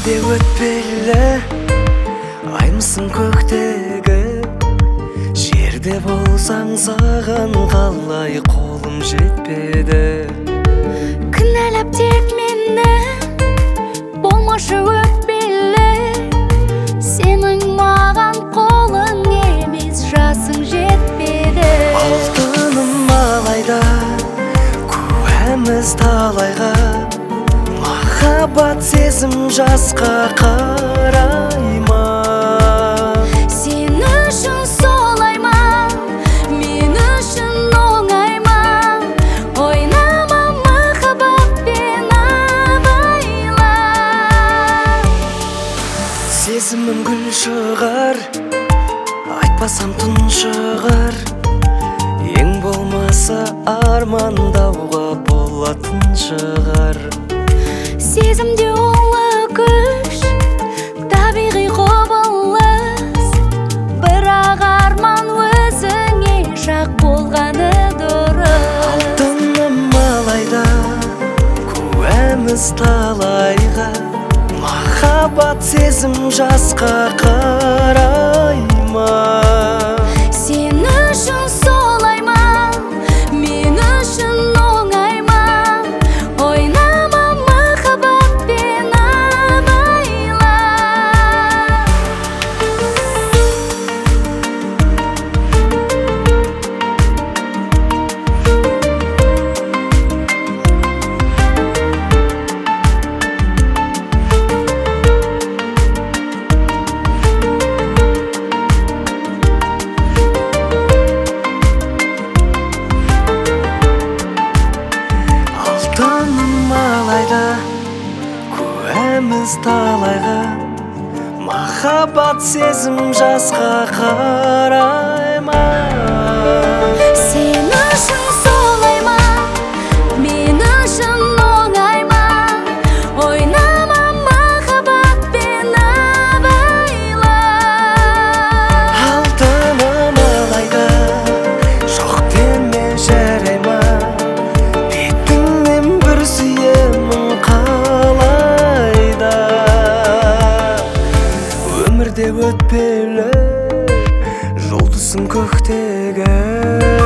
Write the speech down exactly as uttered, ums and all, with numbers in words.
өмірде өтпелі аймысың көктегі, жерде болсаң саған қалай қолым жетпеді. Кінәлап тек мені, болмашы өтпелі, сенің маған қолың емес, жасың жетпеді. Алтыным алайда куәміз талайға, махаббат сезім жасқа қарай ма? Сен үшін солай ма, мен үшін оңай ма? Ойнама махаббатпен абайла. Сезімім гүл шығар, айтпасам түн шығар, ең болмаса армандауға болатын шығар. Сезімде олы күш, табиғи құбылыс, бірақ арман өзіңе жақ болғаны дұрыс. Алтыным алайда куәміз талайға, махаббат сезім жасқа қарай ма? Сен үшін солай ма, мен үшін оңай ма? Ойнама махаббатпен абайла. Алтыным алайда куәміз талайға, махаббат сезім жасқа қарай ма? Сен үшін солай ма, мен үшін оңай ма? Ойнама махаббатпен абайла. Алтыным алайда жоқ деме жарай ма? Бетіңнен бір сүйемін қалайда. Өмірде өтпелі жұлдызың көктегі,